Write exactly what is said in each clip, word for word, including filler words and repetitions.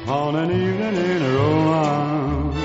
on an evening in romance.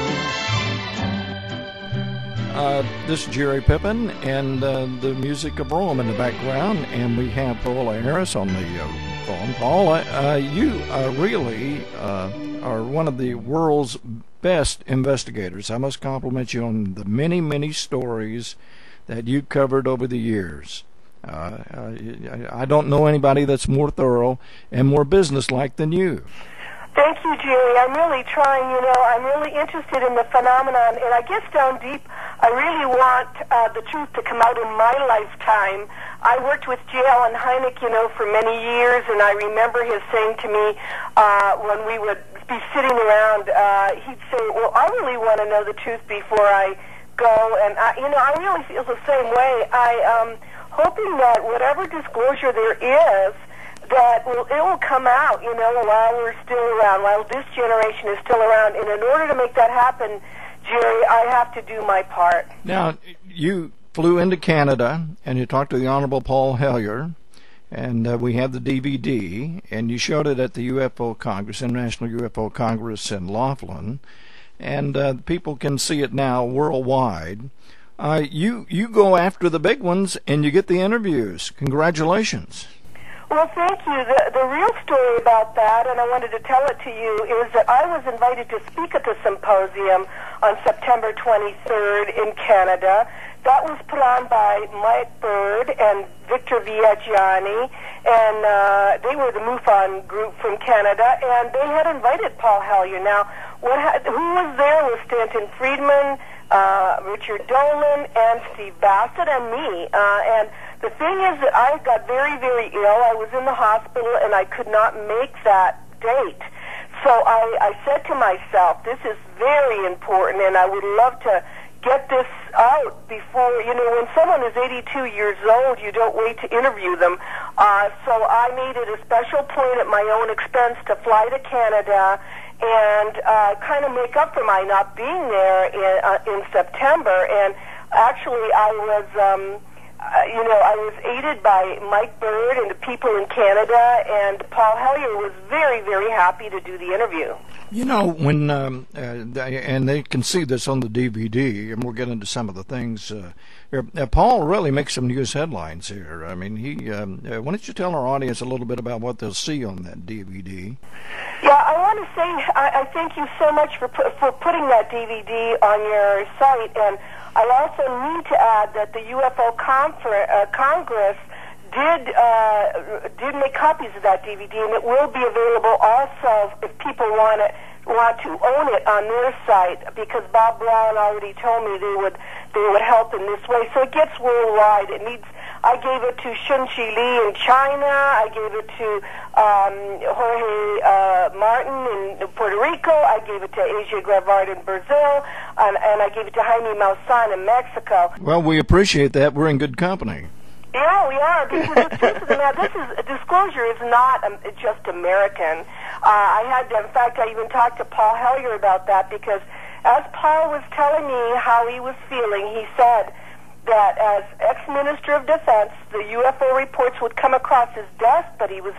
Uh, this is Jerry Pippin and uh, the music of Rome in the background, and we have Paola Harris on the uh, phone. Paola, uh, you uh, really uh, are one of the world's best investigators. I must compliment you on the many, many stories that you've covered over the years. Uh, I, I don't know anybody that's more thorough and more businesslike than you. Thank you, Jerry. I'm really trying, you know, I'm really interested in the phenomenon, and I guess down deep, I really want uh, the truth to come out in my lifetime. I worked with J. Allen Hynek, you know, for many years, and I remember his saying to me uh, when we would be sitting around, uh, he'd say, well, I really want to know the truth before I go, and, I, you know, I really feel the same way. I am um, hoping that whatever disclosure there is, that will, it will come out, you know, while we're still around, while this generation is still around. And in order to make that happen, Jerry, I have to do my part. Now, you flew into Canada, and you talked to the Honorable Paul Hellyer, and uh, we have the D V D, and you showed it at the U F O Congress, International U F O Congress in Laughlin, and uh, people can see it now worldwide. Uh, you, you go after the big ones, and you get the interviews. Congratulations. Well, thank you. The, the real story about that, and I wanted to tell it to you, is that I was invited to speak at the symposium on September twenty-third in Canada. That was put on by Mike Bird and Victor Viaggiani, and uh, they were the MUFON group from Canada, and they had invited Paul Hellyer. Now, what ha- who was there was Stanton Friedman, uh, Richard Dolan, and Steve Bassett, and me, uh, and the thing is that I got very, very ill. I was in the hospital, and I could not make that date. So I, I said to myself, this is very important, and I would love to get this out before, you know, when someone is eighty-two years old, you don't wait to interview them. Uh, so I made it a special point at my own expense to fly to Canada and uh, kind of make up for my not being there in, uh, in September. And actually, I was... Um, Uh, you know, I was aided by Mike Bird and the people in Canada, and Paul Hellyer was very, very happy to do the interview. You know, when, um, uh, they, and they can see this on the D V D, and we'll get into some of the things. Uh, uh, Paul really makes some news headlines here. I mean, he. Um, uh, why don't you tell our audience a little bit about what they'll see on that D V D? Yeah, I want to say I, I thank you so much for pu- for putting that D V D on your site, and I also need to add that the U F O Confer- uh, Congress did uh, did make copies of that D V D, and it will be available also if people want it want to own it on their site, because Bob Brown already told me they would they would help in this way. So it gets worldwide. It needs. I gave it to Shun-Chi Lee in China. I gave it to um, Jorge uh, Martin in Puerto Rico. I gave it to Asia Gravard in Brazil, and, and I gave it to Jaime Maussan in Mexico. Well, we appreciate that. We're in good company. Yeah, we are. Because the truth of the matter, this is disclosure is not um, just American. Uh, I had, to, in fact, I even talked to Paul Hellyer about that, because as Paul was telling me how he was feeling, he said that as ex-Minister of Defense, the U F O reports would come across his desk, but he was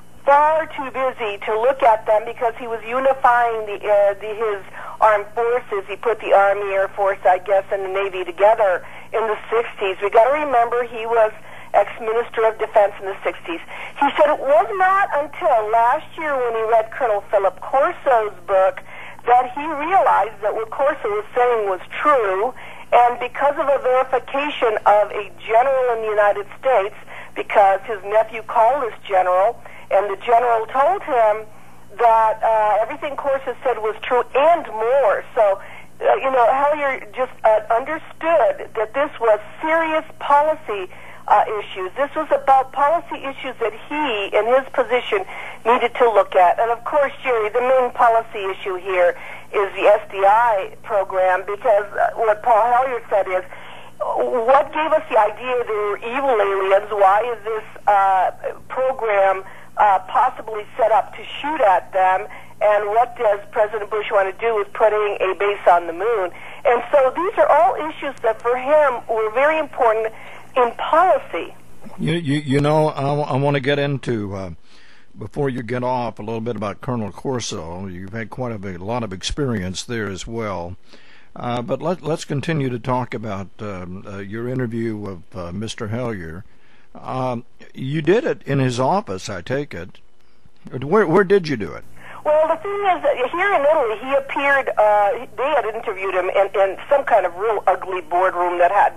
far too busy to look at them because he was unifying the, uh, the his armed forces. He put the Army, Air Force, I guess, and the Navy together in the sixties. We got to remember he was ex-Minister of Defense in the sixties. He said it was not until last year when he read Colonel Philip Corso's book that he realized that what Corso was saying was true. And because of a verification of a general in the United States, because his nephew called this general, and the general told him that uh, everything Corso said was true and more. So, uh, you know, Hellyer just uh, understood that this was serious policy uh, issues. This was about policy issues that he, in his position, needed to look at. And, of course, Jerry, the main policy issue here is the S D I program, because uh, what Paul Hellyer said is, what gave us the idea they were evil aliens? Why is this uh, program uh, possibly set up to shoot at them? And what does President Bush want to do with putting a base on the moon? And so these are all issues that for him were very important in policy. You, you, you know, I, I want to get into uh, before you get off, a little bit about Colonel Corso. You've had quite a, a lot of experience there as well. Uh, but let, let's continue to talk about um, uh, your interview of uh, Mister Hellyer. Um, you did it in his office, I take it. Where, where did you do it? Well, the thing is that here in Italy, he appeared, uh, they had interviewed him in, in some kind of real ugly boardroom that had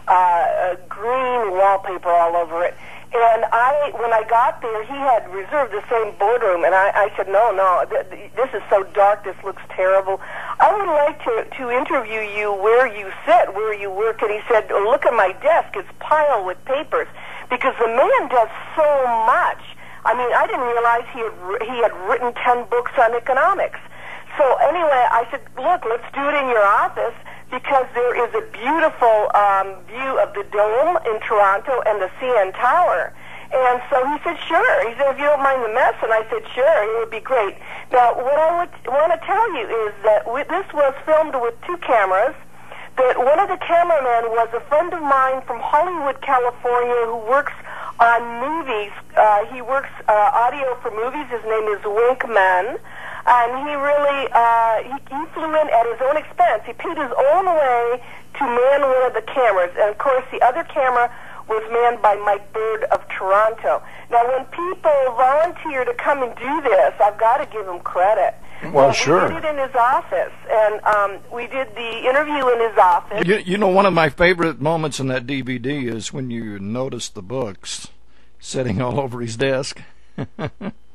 uh, green wallpaper all over it. And I, when I got there, he had reserved the same boardroom, and I, I said, no, no, th- th- this is so dark, this looks terrible. I would like to, to interview you where you sit, where you work. And he said, oh, look at my desk, it's piled with papers, because the man does so much. I mean, I didn't realize he had, he had written ten books on economics. So anyway, I said, look, let's do it in your office, because there is a beautiful um, view of the Dome in Toronto and the C N Tower. And so he said, sure. He said, if you don't mind the mess. And I said, sure, it would be great. Now, what I would want to tell you is that we, this was filmed with two cameras. That one of the cameramen was a friend of mine from Hollywood, California, who works on movies. Uh, he works uh, audio for movies. His name is Wink Mann. And he really, uh, he, he flew in at his own expense. He paid his own way to man one of the cameras. And, of course, the other camera was manned by Mike Bird of Toronto. Now, when people volunteer to come and do this, I've got to give them credit. Well, we sure. We did it in his office, and um, we did the interview in his office. You, you know, one of my favorite moments in that D V D is when you notice the books sitting all over his desk. Yeah,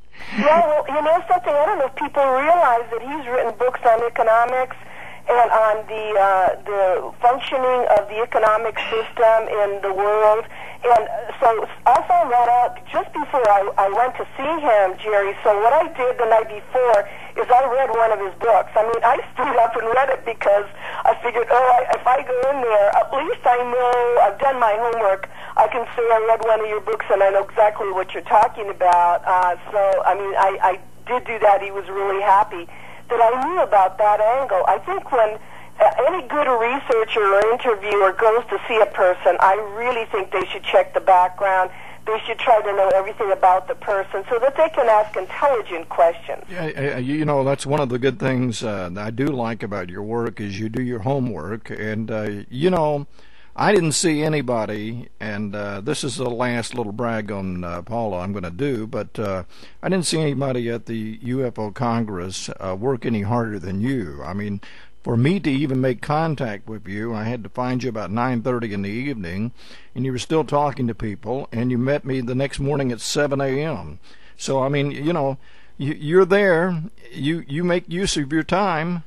well, you know something? I don't know if people realize that he's written books on economics and on the uh, the functioning of the economic system in the world. And so I found that out just before I, I went to see him, Jerry. So what I did the night before is I read one of his books. I mean, I stood up and read it because I figured, oh, I, if I go in there, at least I know I've done my homework. I can say I read one of your books and I know exactly what you're talking about. Uh, so, I mean, I, I did do that. He was really happy that I knew about that angle. I think when uh, any good researcher or interviewer goes to see a person, I really think they should check the background. They should try to know everything about the person so that they can ask intelligent questions. Yeah, you know, that's one of the good things uh, I do like about your work is you do your homework. And, uh, you know, I didn't see anybody, and uh, this is the last little brag on uh, Paula I'm going to do, but uh, I didn't see anybody at the U F O Congress uh, work any harder than you. I mean, for me to even make contact with you, I had to find you about nine thirty in the evening, and you were still talking to people, and you met me the next morning at seven a.m. So, I mean, you know, you, you're there, you, you make use of your time,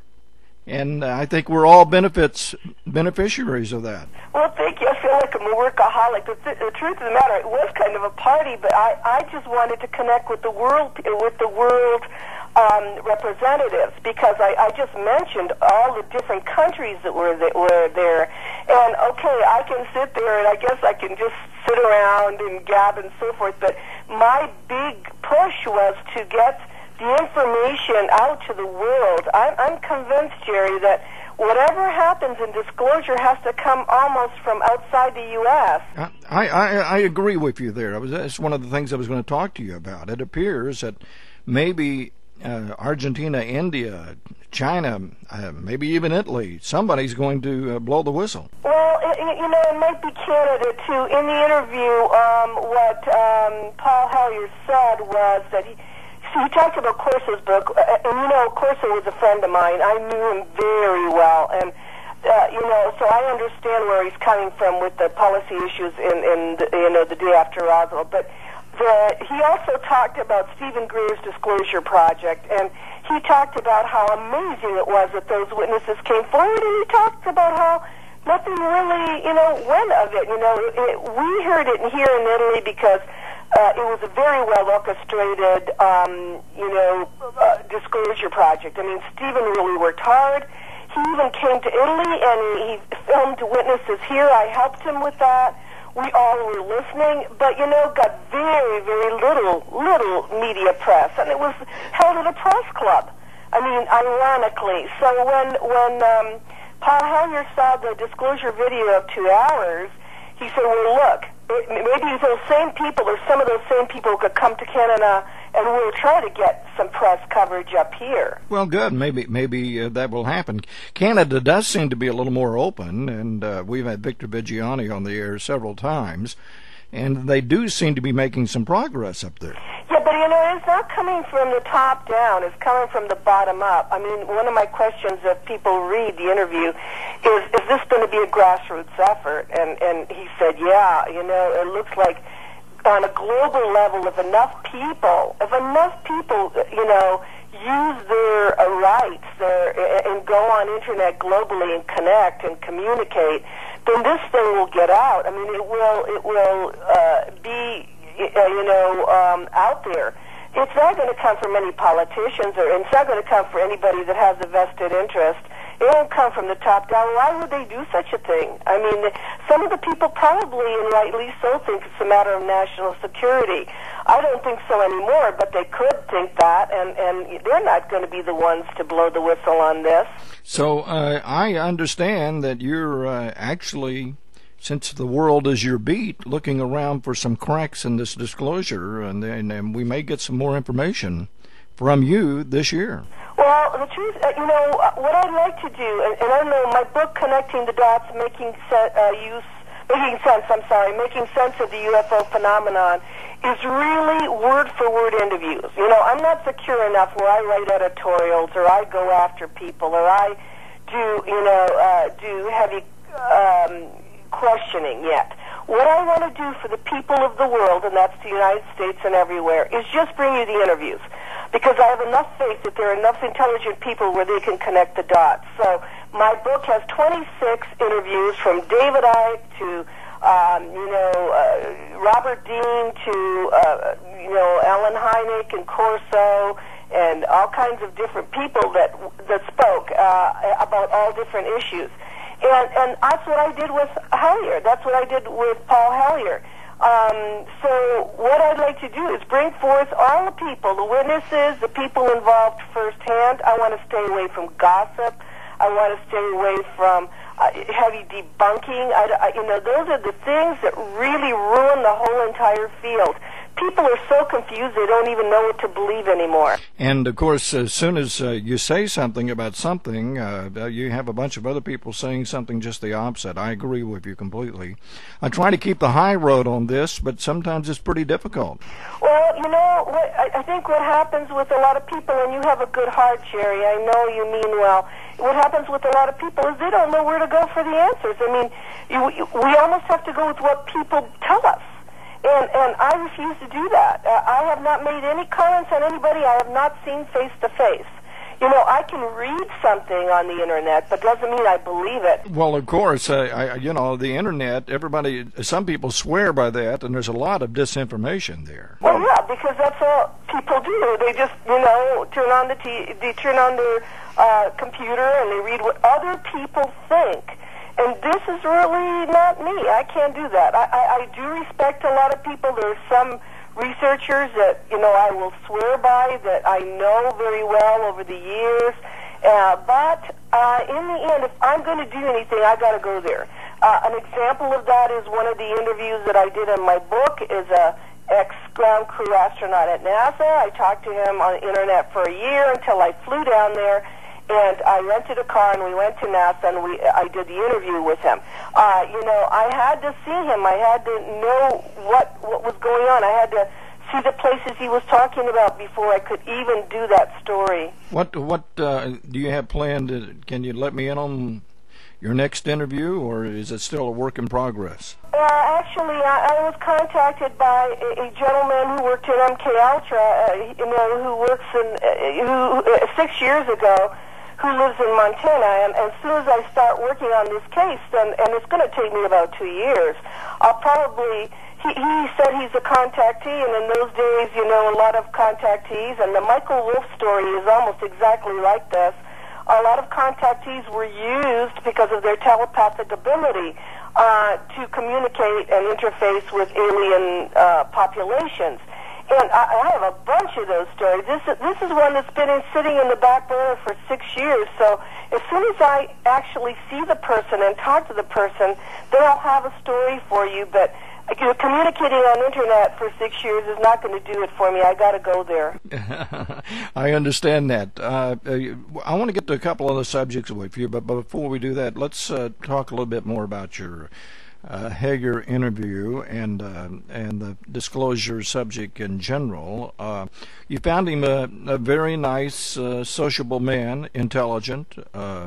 and I think we're all benefits beneficiaries of that. Well, thank you. I feel like I'm a workaholic. The, th- the truth of the matter, it was kind of a party, but I, I just wanted to connect with the world, with the world um, representatives, because I, I just mentioned all the different countries that were that were there. And okay, I can sit there, and I guess I can just sit around and gab and so forth. But my big push was to get the information out to the world. I'm, I'm convinced, Jerry, that whatever happens in disclosure has to come almost from outside the U S I, I, I agree with you there. I was, that's one of the things I was going to talk to you about. It appears that maybe uh, Argentina, India, China, uh, maybe even Italy, somebody's going to uh, blow the whistle. Well, it, you know, it might be Canada, too. In the interview, um, what um, Paul Hellyer said was that he he talked about Corso's book, and you know, Corso was a friend of mine. I knew him very well, and uh, you know, so I understand where he's coming from with the policy issues in, in the, you know, the day after Roswell. But the, he also talked about Stephen Greer's Disclosure Project, and he talked about how amazing it was that those witnesses came forward, and he talked about how nothing really, you know, went of it. You know, it, we heard it here in Italy because Uh, it was a very well orchestrated, um, you know, uh, disclosure project. I mean, Stephen really worked hard. He even came to Italy and he filmed witnesses here. I helped him with that. We all were listening, but you know, got very, very little, little media press, and it was held at a press club. I mean, ironically. So when when um, Paul Hellyer saw the disclosure video of two hours, he said, "Well, look. Maybe those same people or some of those same people could come to Canada and we'll try to get some press coverage up here. Well, good. Maybe maybe uh, that will happen. Canada does seem to be a little more open, and uh, we've had Victor Viggiani on the air several times, and they do seem to be making some progress up there. Yeah, but you know, it's not coming from the top down. It's coming from the bottom up. I mean, one of my questions if people read the interview is, is this going to be a grassroots effort? And, and he said, yeah, you know, it looks like on a global level, if enough people, if enough people, you know, use their uh, rights their, and go on internet globally and connect and communicate, then this thing will get out. I mean, it will, it will uh, be, uh, you know, um, out there. It's not going to come from any politicians, or it's not going to come from anybody that has a vested interest. It won't come from the top down. Why would they do such a thing? I mean, some of the people probably, and rightly so, think it's a matter of national security. I don't think so anymore, but they could think that, and, and they're not going to be the ones to blow the whistle on this. So uh, I understand that you're uh, actually, since the world is your beat, looking around for some cracks in this disclosure, and, and, and we may get some more information from you this year. Well, the truth, uh, you know, uh, what I'd like to do, and, and I know my book, Connecting the Dots, making se- uh, use, making sense, I'm sorry, making sense of the U F O phenomenon, is really word-for-word interviews. You know, I'm not secure enough where I write editorials, or I go after people, or I do, you know, uh, do heavy um, questioning yet. What I want to do for the people of the world, and that's the United States and everywhere, is just bring you the interviews. Because I have enough faith that there are enough intelligent people where they can connect the dots. So my book has twenty-six interviews from David Icke to, um, you know, uh, Robert Dean to, uh, you know, Ellen Hynek and Corso and all kinds of different people that that spoke uh, about all different issues. And, and that's what I did with Hellyer. That's what I did with Paul Hellyer. Um, so what I'd like to do is bring forth all the people, the witnesses, the people involved firsthand. I want to stay away from gossip. I want to stay away from uh, heavy debunking. I, I, you know, those are the things that really ruin the whole entire field. People are so confused they don't even know what to believe anymore. And, of course, as soon as uh, you say something about something, uh, you have a bunch of other people saying something just the opposite. I agree with you completely. I try to keep the high road on this, but sometimes it's pretty difficult. Well, you know, what, I, I think what happens with a lot of people, and you have a good heart, Jerry, I know you mean well, what happens with a lot of people is they don't know where to go for the answers. I mean, you, you, we almost have to go with what people tell us. And, and I refuse to do that. Uh, I have not made any comments on anybody I have not seen face to face. You know, I can read something on the internet, but doesn't mean I believe it. Well, of course, uh, I, you know, the internet, everybody, some people swear by that, and there's a lot of disinformation there. Well, yeah, because that's all people do. They just, you know, turn on the t- they turn on their uh, computer and they read what other people think. And this is really not me. I can't do that. I, I, I do respect a lot of people. There are some researchers that, you know, I will swear by, that I know very well over the years. Uh, but uh, in the end, if I'm going to do anything, I got to go there. Uh, an example of that is one of the interviews that I did in my book is a ex-ground crew astronaut at NASA. I talked to him on the internet for a year until I flew down there. And I rented a car, and we went to NASA, and we I did the interview with him. Uh, you know, I had to see him. I had to know what what was going on. I had to see the places he was talking about before I could even do that story. What what uh, do you have planned? To, can you let me in on your next interview, or is it still a work in progress? Uh, actually, I, I was contacted by a, a gentleman who worked at M K Ultra, uh, you know, who works in uh, who uh, six years ago. Who lives in Montana, and, and as soon as I start working on this case, then, and it's going to take me about two years, I'll probably, he, he said he's a contactee, and in those days, you know, a lot of contactees, and the Michael Wolff story is almost exactly like this. A lot of contactees were used because of their telepathic ability uh, to communicate and interface with alien uh, populations. And I, I have a bunch of those stories. This is, this is one that's been in, sitting in the back burner for six years. So as soon as I actually see the person and talk to the person, then I'll have a story for you. But you know, communicating on internet for six years is not going to do it for me. I got to go there. I understand that. Uh, I want to get to a couple other subjects with you, but before we do that, let's uh, talk a little bit more about your uh, Hager interview and uh, and the disclosure subject in general. Uh, you found him a, a very nice, uh, sociable man, intelligent, uh,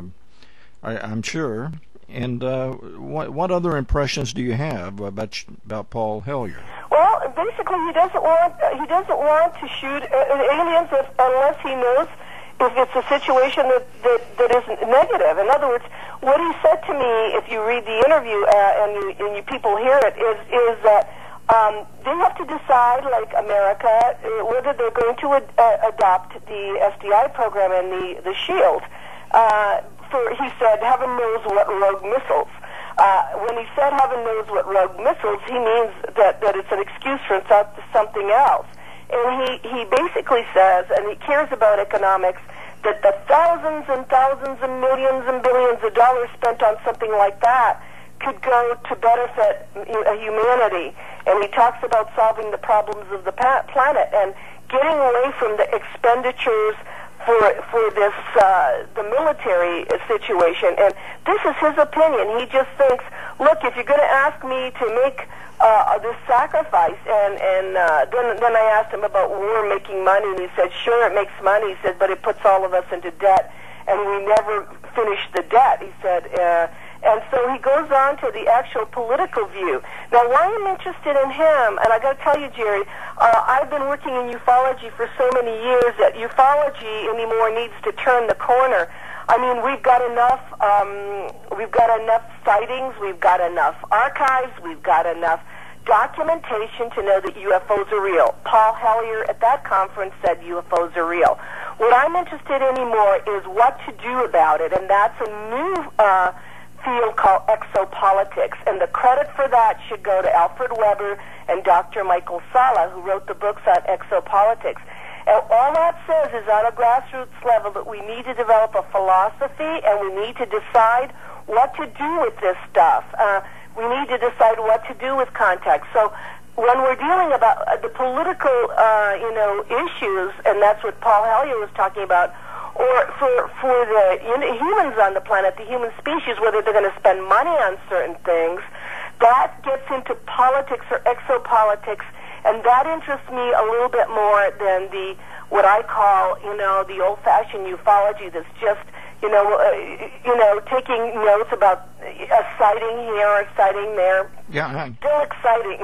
I, I'm sure. And uh, what what other impressions do you have about about Paul Hellyer? Well, basically, he doesn't want he doesn't want to shoot aliens if, unless he knows if it's a situation that, that that isn't negative. In other words, what he said to me, if you read the interview uh, and you and you people hear it, is is that um, they have to decide, like America, whether they're going to ad- uh, adopt the S D I program and the the SHIELD. Uh, For, he said, heaven knows what rogue missiles. Uh, when he said heaven knows what rogue missiles, he means that, that it's an excuse for something else. And he, he basically says, and he cares about economics, that the thousands and thousands and millions and billions of dollars spent on something like that could go to benefit humanity. And he talks about solving the problems of the planet and getting away from the expenditures for for this uh, the military situation. And this is his opinion. He just thinks, look, if you're going to ask me to make uh, this sacrifice, and and uh, then then I asked him about war making money, and he said, sure, it makes money. He said, but it puts all of us into debt, and we never finish the debt. He said. Uh, And so he goes on to the actual political view. Now, why I'm interested in him, and I got to tell you, Jerry, uh, I've been working in ufology for so many years that ufology anymore needs to turn the corner. I mean, we've got enough, um, we've got enough sightings, we've got enough archives, we've got enough documentation to know that U F Os are real. Paul Hellyer at that conference said U F Os are real. What I'm interested in anymore is what to do about it, and that's a new Uh, field called exopolitics, and the credit for that should go to Alfred Weber and Doctor Michael Salla, who wrote the books on exopolitics. And all that says is on a grassroots level that we need to develop a philosophy, and we need to decide what to do with this stuff. Uh, we need to decide what to do with contact. So when we're dealing about uh, the political, uh, you know, issues, and that's what Paul Hellyer was talking about, or for for the you know, humans on the planet, the human species, whether they're going to spend money on certain things, that gets into politics or exopolitics, and that interests me a little bit more than the what I call, you know, the old-fashioned ufology that's just, you know, uh, you know, taking notes about a sighting here or a sighting there. Yeah, I, still exciting.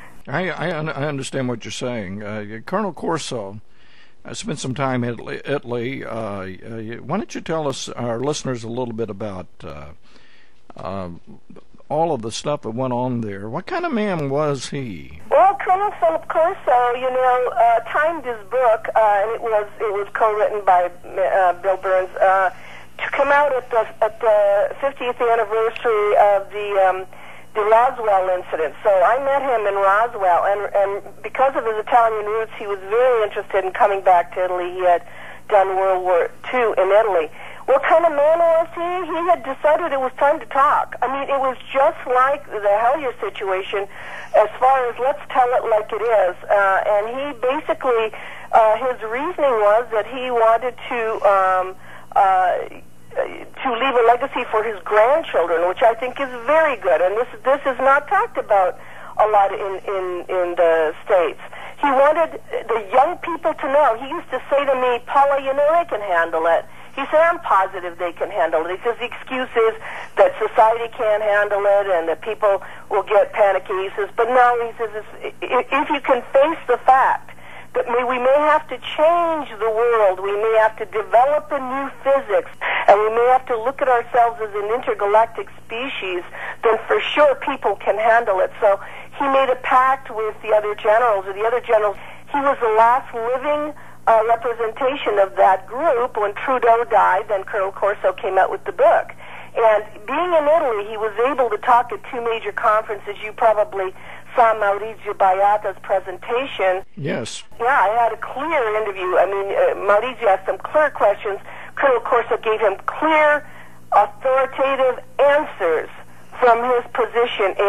I I, I understand what you're saying, uh, Colonel Corso. I spent some time in Italy. Italy. Uh, uh, why don't you tell us, our listeners, a little bit about uh, uh, all of the stuff that went on there? What kind of man was he? Well, Colonel Philip Corso, you know, uh, timed his book, uh, and it was it was co-written by uh, Bill Burns uh, to come out at the at the fiftieth anniversary of the. Um, The Roswell incident. So I met him in Roswell, and and because of his Italian roots, he was very interested in coming back to Italy. He had done World War Two in Italy. What kind of man was he? He had decided it was time to talk. I mean, it was just like the Hellyer situation, as far as let's tell it like it is. Uh, and he basically, uh, his reasoning was that he wanted to. Um, uh, to leave a legacy for his grandchildren, which I think is very good. And this this is not talked about a lot in, in, in the States. He wanted the young people to know. He used to say to me, Paula, you know they can handle it. He said, I'm positive they can handle it. He says the excuse is that society can't handle it and that people will get panicky. He says, but no, he says, if you can face the fact that we may have to change the world, we may have to develop a new physics, and we may have to look at ourselves as an intergalactic species, then for sure people can handle it. So he made a pact with the other generals, or the other generals. He was the last living uh, representation of that group. When Trudeau died, then Colonel Corso came out with the book. And being in Italy, he was able to talk at two major conferences. You probably saw Maurizio Baiata's presentation. Yes. Yeah, I had a clear interview. I mean, uh, Maurizio asked some clear questions. Colonel Corso gave him clear, authoritative answers from his position. And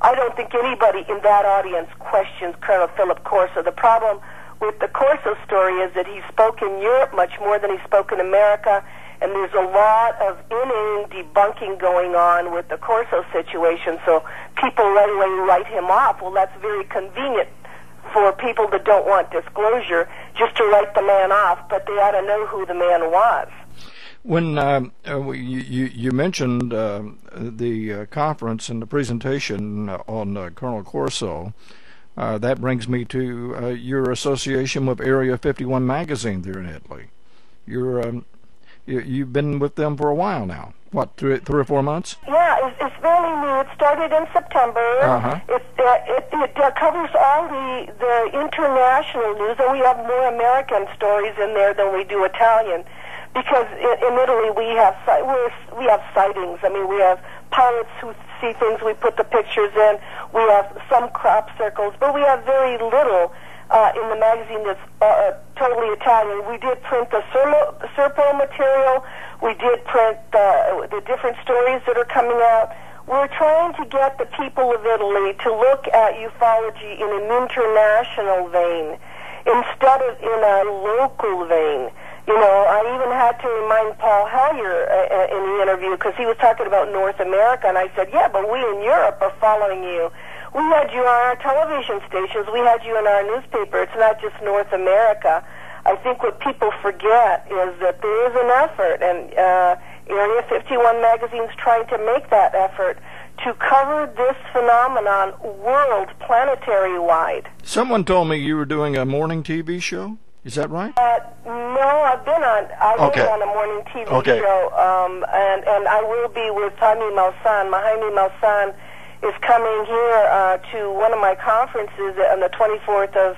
I don't think anybody in that audience questions Colonel Philip Corso. The problem with the Corso story is that he spoke in Europe much more than he spoke in America, and there's a lot of inane debunking going on with the Corso situation, so people right away write him off. Well, that's very convenient for people that don't want disclosure, just to write the man off, but they ought to know who the man was. When uh, uh, you, you, you mentioned uh, the uh, conference and the presentation on uh, Colonel Corso, uh, that brings me to uh, your association with Area fifty-one magazine there in Italy. You're, um, you, you've been with them for a while now. What, three, three or four months? Yeah, it's, it's fairly new. It started in September. Uh-huh. It, uh, it, it uh, covers all the, the international news, and we have more American stories in there than we do Italian. Because in, in Italy we have we're, we have sightings. I mean, we have pilots who see things. We put the pictures in. We have some crop circles, but we have very little uh, in the magazine that's uh, totally Italian. We did print the Sermo, Serpo material. We did print the, the different stories that are coming out. We're trying to get the people of Italy to look at ufology in an international vein instead of in a local vein. You know, I even had to remind Paul Hellyer uh, in the interview, because he was talking about North America, and I said, yeah, but we in Europe are following you. We had you on our television stations. We had you in our newspaper. It's not just North America. I think what people forget is that there is an effort, and uh, Area fifty-one magazine's trying to make that effort to cover this phenomenon world, planetary-wide. Someone told me you were doing a morning T V show. Is that right? Uh, no, I've been on. I've okay. been on a morning T V okay. show, um, and and I will be with Jaime Maussan. Jaime Maussan is coming here uh, to one of my conferences on the twenty-fourth of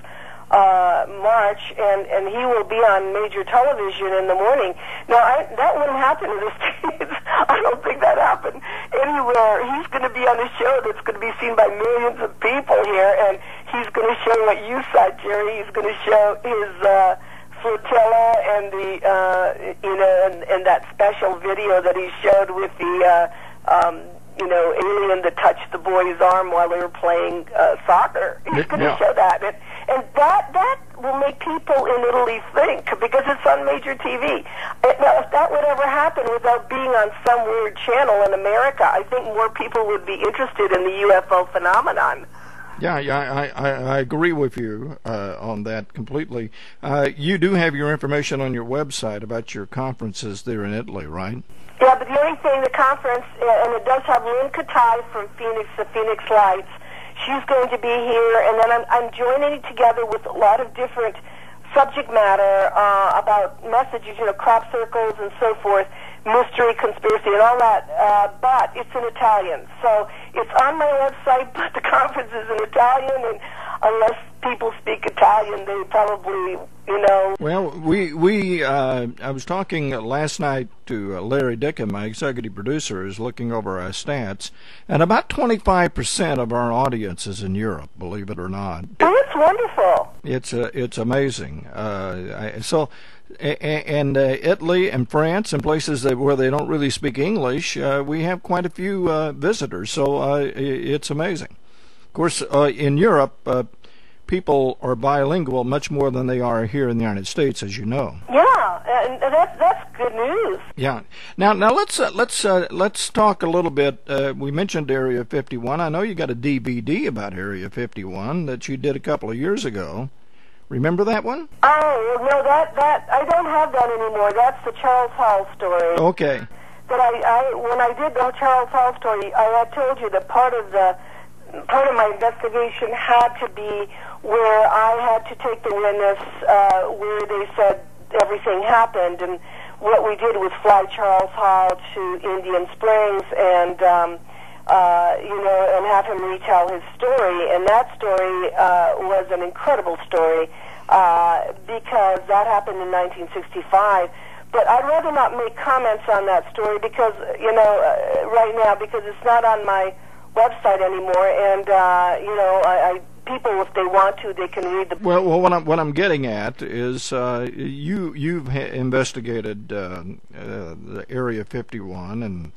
uh, March, and and he will be on major television in the morning. Now, I, that wouldn't happen in the States. I don't think that happened anywhere. He's going to be on a show that's going to be seen by millions of people here, and he's going to show what you saw, Jerry. He's going to show his uh, flotilla and the, uh, you know, and, and that special video that he showed with the, uh, um, you know, alien that touched the boy's arm while they were playing uh, soccer. He's going to yeah. show that. And, and that that will make people in Italy think, because it's on major T V. Now, if that would ever happen without being on some weird channel in America, I think more people would be interested in the U F O phenomenon. Yeah, yeah, I, I, I agree with you uh, on that completely. Uh, you do have your information on your website about your conferences there in Italy, right? Yeah, but the only thing, the conference, and it does have Lynn Katai from Phoenix, the Phoenix Lights. She's going to be here, and then I'm, I'm joining it together with a lot of different subject matter uh, about messages, you know, crop circles and so forth, mystery, conspiracy, and all that, uh, but it's in Italian. So it's on my website, but the conference is in Italian, and unless people speak Italian, they probably, you know... Well, we, we uh, I was talking last night to uh, Larry Dickin, my executive producer, who's looking over our stats, and about twenty-five percent of our audience is in Europe, believe it or not. Oh, it's wonderful. It's, uh, it's amazing. Uh, I, so... And uh, Italy and France and places that, where they don't really speak English, uh, we have quite a few uh, visitors, so uh, it's amazing. Of course, uh, in Europe, uh, people are bilingual much more than they are here in the United States, as you know. Yeah, and that's that's good news. Yeah. Now, now let's uh, let's uh, let's talk a little bit. Uh, we mentioned Area fifty-one. I know you got a D V D about Area fifty-one that you did a couple of years ago. Remember that one? Oh, no, that, that, I don't have that anymore. That's the Charles Hall story. Okay. But I, I, when I did the Charles Hall story, I had told you that part of the, part of my investigation had to be where I had to take the witness, uh, where they said everything happened, and what we did was fly Charles Hall to Indian Springs and, um, Uh, you know, and have him retell his story. And that story uh, was an incredible story uh, because that happened in nineteen sixty-five. But I'd rather not make comments on that story because, you know, uh, right now, because it's not on my website anymore. And, uh, you know, I, I people, if they want to, they can read the... Well, well what, I'm, what I'm getting at is uh, you, you've ha- investigated uh, uh, the Area fifty-one and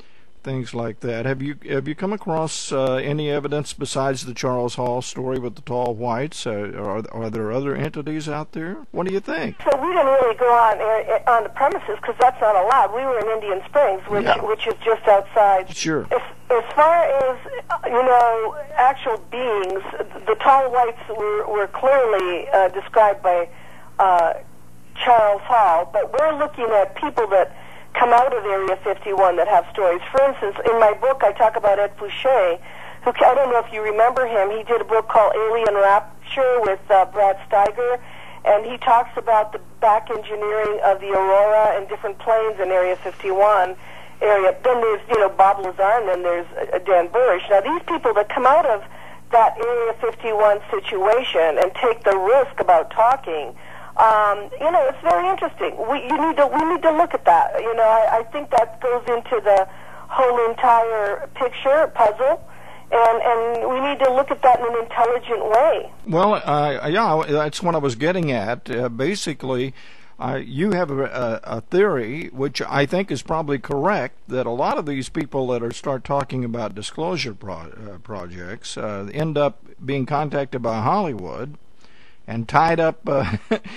things like that. Have you have you come across uh, any evidence besides the Charles Hall story with the tall whites? Uh, are are there other entities out there? What do you think? So we didn't really go on uh, on the premises because that's not allowed. We were in Indian Springs, which Yeah. which is just outside. Sure. As, as far as you know, actual beings, the tall whites were were clearly uh, described by uh, Charles Hall, but we're looking at people that come out of Area fifty-one that have stories. For instance, in my book, I talk about Ed Fouché, who, I don't know if you remember him. He did a book called Alien Rapture with uh, Brad Steiger, and he talks about the back engineering of the Aurora and different planes in Area fifty-one area. Then there's, you know, Bob Lazar, and then there's uh, Dan Burrish. Now, these people that come out of that Area fifty-one situation and take the risk about talking, Um, you know, it's very interesting. We you need to we need to look at that. You know, I, I think that goes into the whole entire picture puzzle, and and we need to look at that in an intelligent way. Well, uh, yeah, that's what I was getting at. Uh, basically, uh, you have a, a theory, which I think is probably correct, that a lot of these people that are start talking about disclosure pro- uh, projects uh, end up being contacted by Hollywood and tied up uh,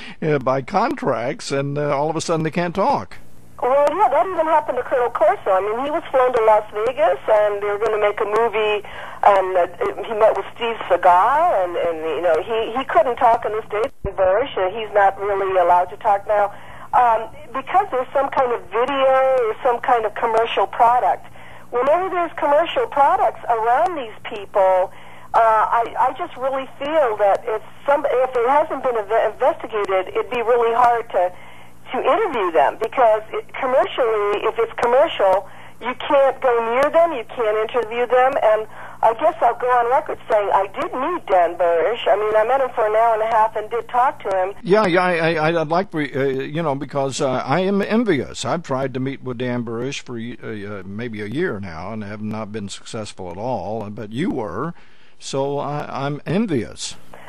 by contracts, and uh, all of a sudden they can't talk. Well, yeah, that even happened to Colonel Corso. I mean, he was flown to Las Vegas, and they were going to make a movie, and uh, he met with Steve Seagal, and, and you know, he, he couldn't talk in the States. Burrish, uh, he's not really allowed to talk now, um, because there's some kind of video or some kind of commercial product. Whenever there's commercial products around these people, Uh, I, I just really feel that if some if it hasn't been ev- investigated, it'd be really hard to to interview them, because it, commercially, if it's commercial, you can't go near them, you can't interview them, and I guess I'll go on record saying I did meet Dan Burrish. I mean, I met him for an hour and a half and did talk to him. Yeah, yeah, I, I, I'd like, uh, you know, because uh, I am envious. I've tried to meet with Dan Burrish for uh, uh, maybe a year now and have not been successful at all, but you were. So I, I'm envious.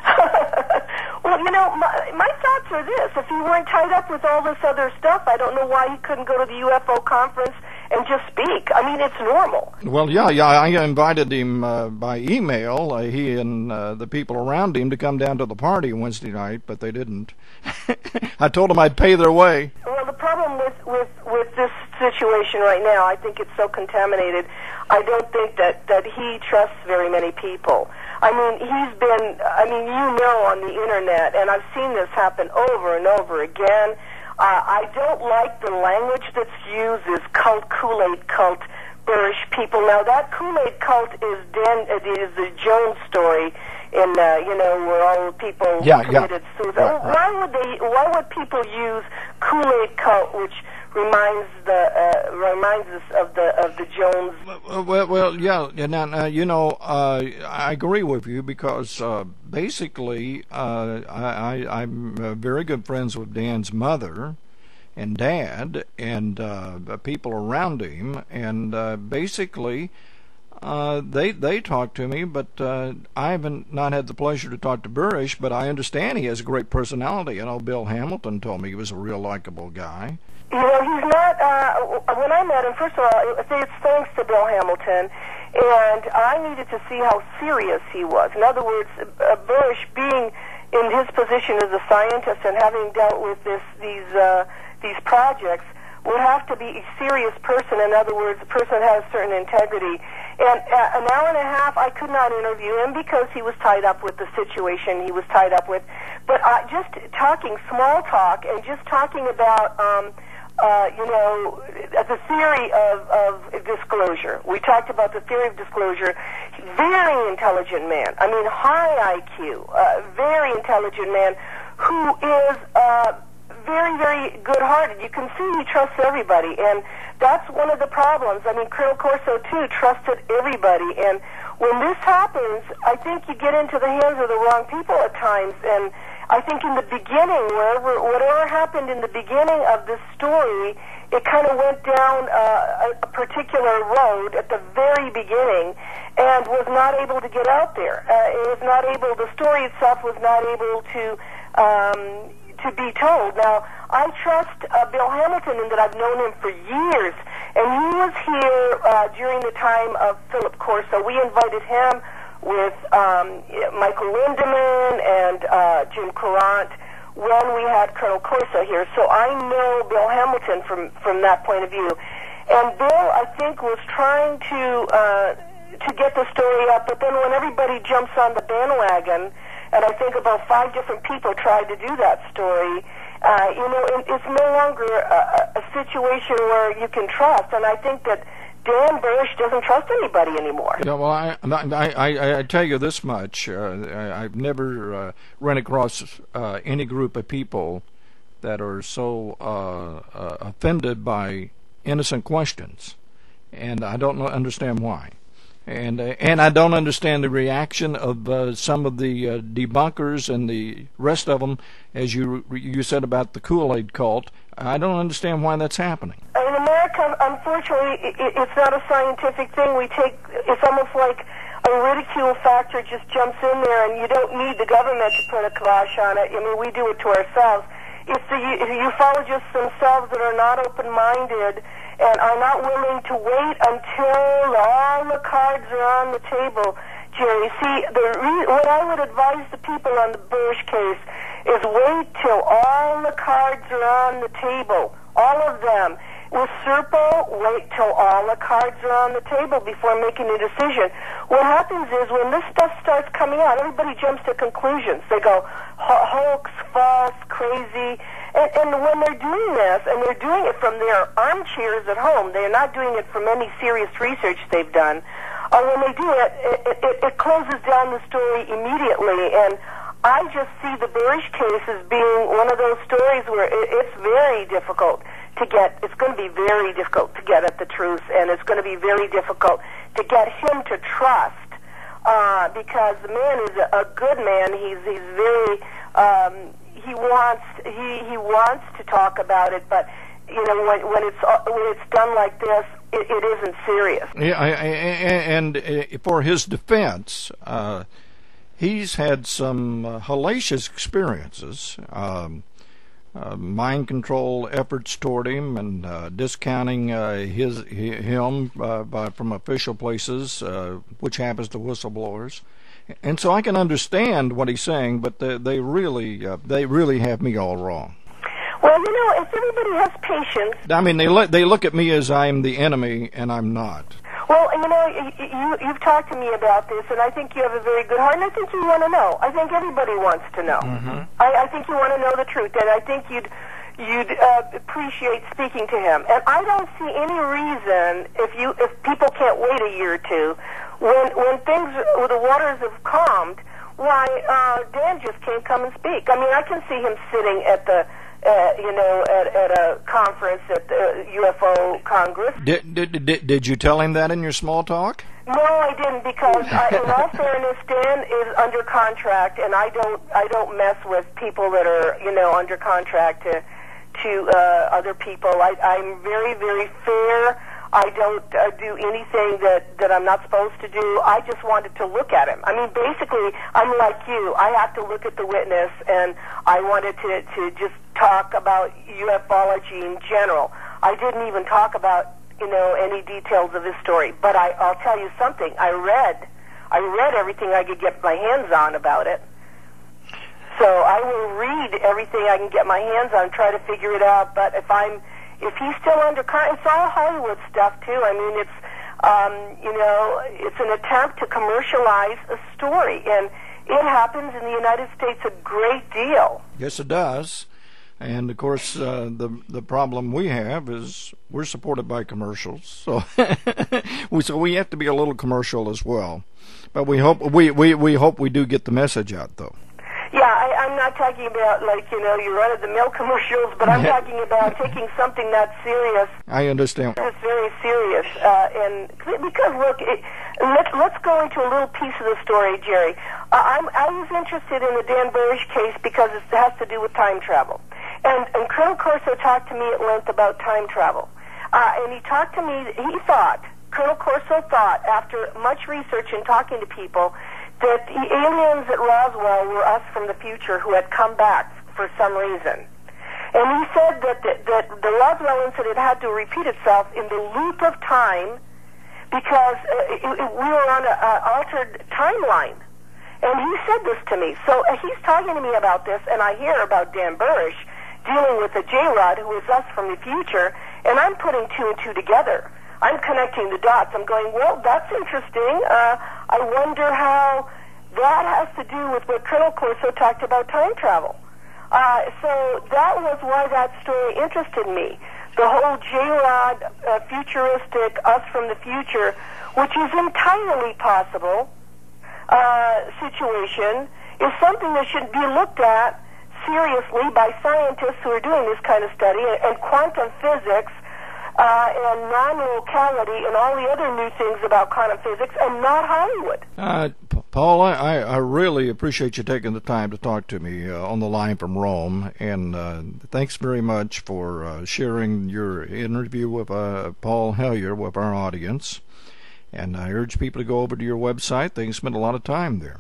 Well, you know, my, my thoughts are this. If he weren't tied up with all this other stuff, I don't know why he couldn't go to the U F O conference and just speak. I mean, it's normal. Well, yeah, yeah, I invited him uh, by email, uh, he and uh, the people around him, to come down to the party Wednesday night, but they didn't. I told them I'd pay their way. Well, the problem with, with, with this situation right now, I think it's so contaminated, I don't think that, that he trusts very many people. I mean, he's been, I mean, you know, on the Internet, and I've seen this happen over and over again. Uh, I don't like the language that's used as cult, Kool-Aid cult, Burrish people. Now, that Kool-Aid cult is Dan, it is the Jones story in, uh, you know, where all the people yeah, committed yeah. suicide. Right, right. Why would they, why would people use Kool-Aid cult, which reminds the uh, reminds us of the of the Jones? Well, well, yeah. Now, uh, you know, uh, I agree with you, because uh, basically, uh, I, I, I'm uh, very good friends with Dan's mother and dad and uh, people around him, and uh, basically, uh, they they talk to me, but uh, I haven't not had the pleasure to talk to Burrish, but I understand he has a great personality. You know, Bill Hamilton told me he was a real likable guy. You know, he's not, uh, when I met him, first of all, it's thanks to Bill Hamilton, and I needed to see how serious he was. In other words, uh, Burrish, being in his position as a scientist and having dealt with this, these, uh, these projects, would have to be a serious person. In other words, a person that has certain integrity. And uh, an hour and a half, I could not interview him because he was tied up with the situation he was tied up with. But uh, just talking small talk and just talking about, um, Uh, you know, the theory of, of disclosure. We talked about the theory of disclosure. Very intelligent man. I mean, high I Q. Uh, very intelligent man who is uh, very, very good-hearted. You can see he trusts everybody, and that's one of the problems. I mean, Colonel Corso, too, trusted everybody, and when this happens, I think you get into the hands of the wrong people at times, and I think in the beginning, wherever, whatever happened in the beginning of this story, it kind of went down uh, a, a particular road at the very beginning and was not able to get out there. Uh, it was not able, the story itself was not able to um, to be told. Now, I trust uh, Bill Hamilton in that I've known him for years, And he was here uh, during the time of Philip Corso. We invited him with um, Michael Lindemann and uh, Jim Courant when we had Colonel Corso here. So I know Bill Hamilton from, from that point of view. And Bill, I think, was trying to uh, to get the story up, but then when everybody jumps on the bandwagon, and I think about five different people tried to do that story, uh, you know, it, it's no longer a, a situation where you can trust. And I think that Dan Burisch doesn't trust anybody anymore. Yeah, well, I I, I, I tell you this much: uh, I, I've never uh, run across uh, any group of people that are so uh, uh, offended by innocent questions, and I don't know, understand why. And uh, and I don't understand the reaction of uh, some of the uh, debunkers and the rest of them, as you you said about the Kool-Aid cult. I don't understand why that's happening. In America, unfortunately, it, it's not a scientific thing. We take it's almost like a ridicule factor just jumps in there, and you don't need the government to put a kibosh on it. I mean, we do it to ourselves. It's the ufologists themselves that are not open-minded and are not willing to wait until all the cards are on the table, Jerry. See, the re- what I would advise the people on the Burisch case is wait till all the cards are on the table, all of them. With Serpo, wait till all the cards are on the table before making a decision. What happens is when this stuff starts coming out, everybody jumps to conclusions. They go, hoax, false, crazy. And, and when they're doing this, and they're doing it from their armchairs at home, they're not doing it from any serious research they've done, uh, when they do it, it, it, it closes down the story immediately. And I just see the Burisch case as being one of those stories where it, it's very difficult to get, it's going to be very difficult to get at the truth, and it's going to be very difficult to get him to trust, uh, because the man is a, a good man. He's he's very um, he wants he he wants to talk about it, but you know when when it's when it's done like this, it, it isn't serious. Yeah, I, I, and uh, for his defense, uh, he's had some uh, hellacious experiences. Um, Uh, mind control efforts toward him, and uh, discounting uh, his him uh, by, from official places, uh, which happens to whistleblowers, and so I can understand what he's saying, but they, they really uh, they really have me all wrong. Well, you know, if everybody has patience, I mean, they look they look at me as I'm the enemy, and I'm not. Well, you know, you, you, you've talked to me about this, and I think you have a very good heart, and I think you want to know. I think everybody wants to know. Mm-hmm. I, I think you want to know the truth, and I think you'd you'd uh, appreciate speaking to him. And I don't see any reason, if you if people can't wait a year or two, when when things, when the waters have calmed, why uh, Dan just can't come and speak. I mean, I can see him sitting at the Uh, you know, at, at a conference at the U F O Congress. Did, did did did you tell him that in your small talk? No, I didn't, because I, in all fairness, Dan is under contract, and I don't I don't mess with people that are you know under contract to to uh, other people. I, I'm very very fair. I don't uh, do anything that, that I'm not supposed to do. I just wanted to look at him. I mean, basically, I'm like you. I have to look at the witness, and I wanted to, to just talk about ufology in general. I didn't even talk about, you know, any details of his story. But I, I'll tell you something. I read. I read everything I could get my hands on about it. So I will read everything I can get my hands on, try to figure it out. But if I'm If he's still under contract, it's all Hollywood stuff, too. I mean, it's, um, you know, it's an attempt to commercialize a story. And it happens in the United States a great deal. Yes, it does. And, of course, uh, the the problem we have is we're supported by commercials. So we, so we have to be a little commercial as well. But we hope we, we, we hope we do get the message out, though. Yeah, I, I'm not talking about, like, you know, your run-of-the-mill commercials, but I'm talking about taking something that's serious. I understand. It's very serious. Uh, and because, look, it, let, let's go into a little piece of the story, Jerry. Uh, I'm, I was interested in the Dan Burisch case because it has to do with time travel. And, and Colonel Corso talked to me at length about time travel. Uh, and he talked to me, he thought, Colonel Corso thought, after much research and talking to people, that the aliens at Roswell were us from the future who had come back for some reason. And he said that the, that the Roswell incident had to repeat itself in the loop of time because uh, it, it, we were on an altered timeline. And he said this to me. So uh, he's talking to me about this, and I hear about Dan Burish dealing with the J-Rod, who is us from the future, and I'm putting two and two together. I'm connecting the dots. I'm going, well, that's interesting. Uh, I wonder how that has to do with what Colonel Corso talked about time travel. Uh, so that was why that story interested me. The whole J-Rod uh, futuristic, us from the future, which is entirely possible, uh, situation, is something that should be looked at seriously by scientists who are doing this kind of study, and, and quantum physics, uh, and non-locality, and all the other new things about quantum physics, and not Hollywood. Uh, Paula, I, I really appreciate you taking the time to talk to me uh, on the line from Rome, and uh, thanks very much for uh, sharing your interview with uh, Paul Hellyer with our audience. And I urge people to go over to your website. They can spend a lot of time there.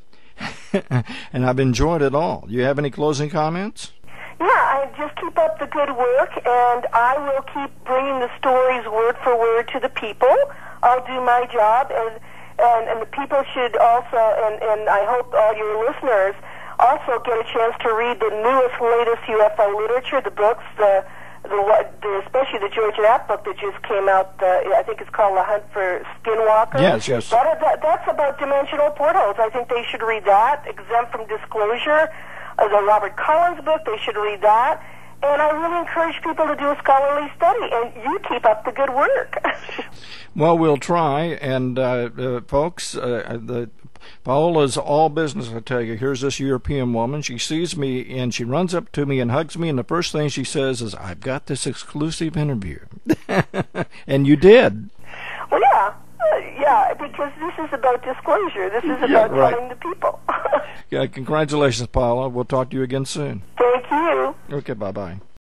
And I've enjoyed it all. Do you have any closing comments? Yeah, I just keep up the good work, and I will keep bringing the stories word for word to the people. I'll do my job, and and, and the people should also, and, and I hope all your listeners also get a chance to read the newest, latest U F O literature, the books, the, the, the especially the George Knapp book that just came out. Uh, I think it's called The Hunt for Skinwalker. Yes, yes. That, that, that's about dimensional portals. I think they should read that, exempt from disclosure. Uh, the Robert Collins book, they should read that. And I really encourage people to do a scholarly study, and you keep up the good work. Well, we'll try, and uh, uh, folks, uh, the Paola's all business, I tell you. Here's this European woman. She sees me, and she runs up to me and hugs me, and the first thing she says is, I've got this exclusive interview. And you did. Well, yeah. Uh, yeah, because this is about disclosure. This is about yeah, right. telling the people. Yeah, congratulations, Paula. We'll talk to you again soon. Thank you. Okay, bye-bye.